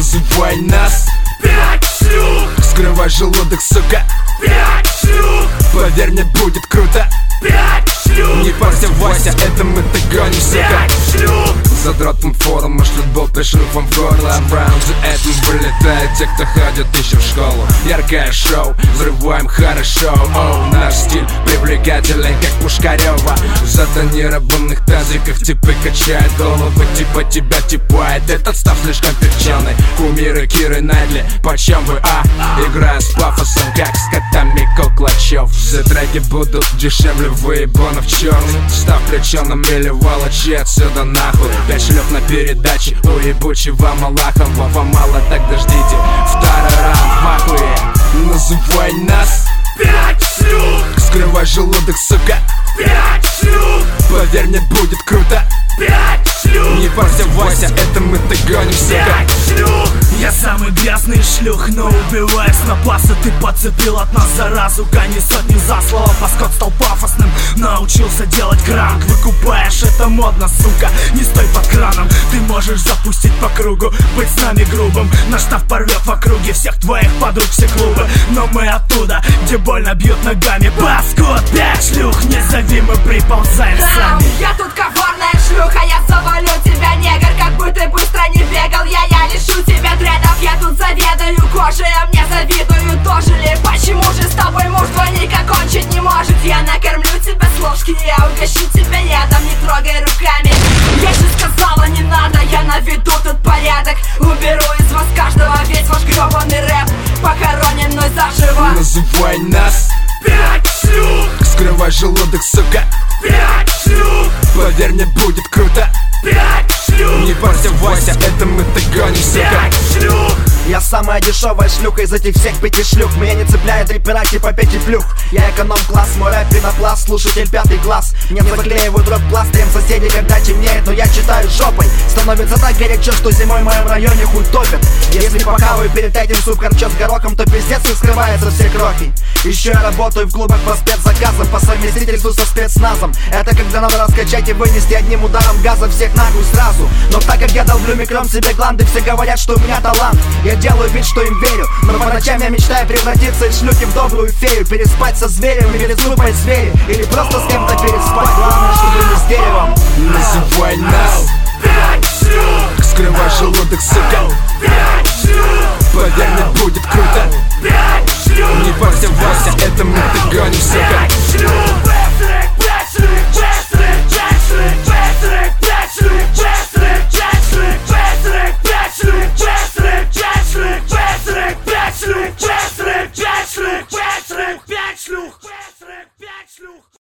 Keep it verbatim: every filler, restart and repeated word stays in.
Называй нас пять шлюх. Скрывай желудок, сука. Пять шлюх. Поверь мне, будет круто. Пять шлюх. Не парься, Вася, это мы догоним, сука. Пять шлюх. Задротом форум шлют болты шлюхом в горло. В раунде этим вылетают те, кто ходит еще в школу. Яркое шоу, взрываем хорошо. Оу, наш стиль привлекателен, как Пушкарева. В затонированных тазиках типы качают головы. Типа тебя типает, этот став слишком перченый. Кумиры Киры Найтли, почем вы, а? Играя с пафосом, как с котами Коклачев. Все треки будут дешевле выебанов черный. Став плеченым или волочи отсюда нахуй. Пять шлюх на передаче у ебучего Малахова. Вам мало, так дождите, второй раунд в ахуе. Называй нас пять шлюх. Скрывай желудок, сука. Пять шлюх. Поверь мне, будет круто. Пять шлюх. Не парься, Вася, это мы догоним, сука. Пять шлюх. Я самый грязный шлюх, но убиваю с напаса. Ты подцепил от нас заразу, гони сотни за слово. Паскот стал пафосным, научился делать кранк. Выкупаешь, это модно, сука, не стой под краном. Ты можешь запустить по кругу, быть с нами грубым. Наш штаф порвет в округе всех твоих подруг, все клубы. Но мы оттуда, где больно бьют ногами. Паскот, пять шлюх, не зови, мы приползаем сами. Я тут коварная шлюха, я завалю тебя, негр. Как бы ты быстро не бегал, я, я лишу тебя дредов. Я тут заведаю кожей, а мне завидую тоже ли? Почему же с тобой муж двойника кончить не может? Я накормлю тебя с ложки, я угощу тебя ядом, не трогай руками. Я же сказала, не надо, я наведу тут порядок. Уберу из вас каждого, весь ваш гребаный рэп похоронен мной заживо. Называй нас пять шлюх. Скрывай желудок, сука. Пять шлюх. Поверь мне, будет круто. Пять шлюх. Не парься, Вася, это мы догоним, сука. Пять шлюх. Я самая дешевая шлюха из этих всех пяти шлюх. Меня не цепляют репера типа Пети Плюх. Я эконом-класс, мой рэп пенопласт, слушатель пятый класс. Мне заклеивают рот пластырем соседи, когда темнеет, но я читаю жопой. Становится так горячо, что зимой в моем районе хуй топит. Если похаваю перед этим суп харчо с горохом, то пиздец и скрывается все крохи. Еще я работаю в клубах по спецзаказам, по совместительству со спецназом. Это когда надо раскачать и вынести одним ударом газа всех нахуй сразу. Но так как я долблю микром себе гланды, все говорят, что у меня талант. Я делаю вид, что им верю, но по ночам я мечтаю превратиться из шлюхи в добрую фею. Переспать со зверем или слупать звери, или просто с кем-то переспать. Главное, чтобы не с деревом. Называй нас пять шлюх. Скрывай желудок, сука. Пять шлюх. Поверь мне, будет круто. Пять шлюх. Не парься, Вася, это мы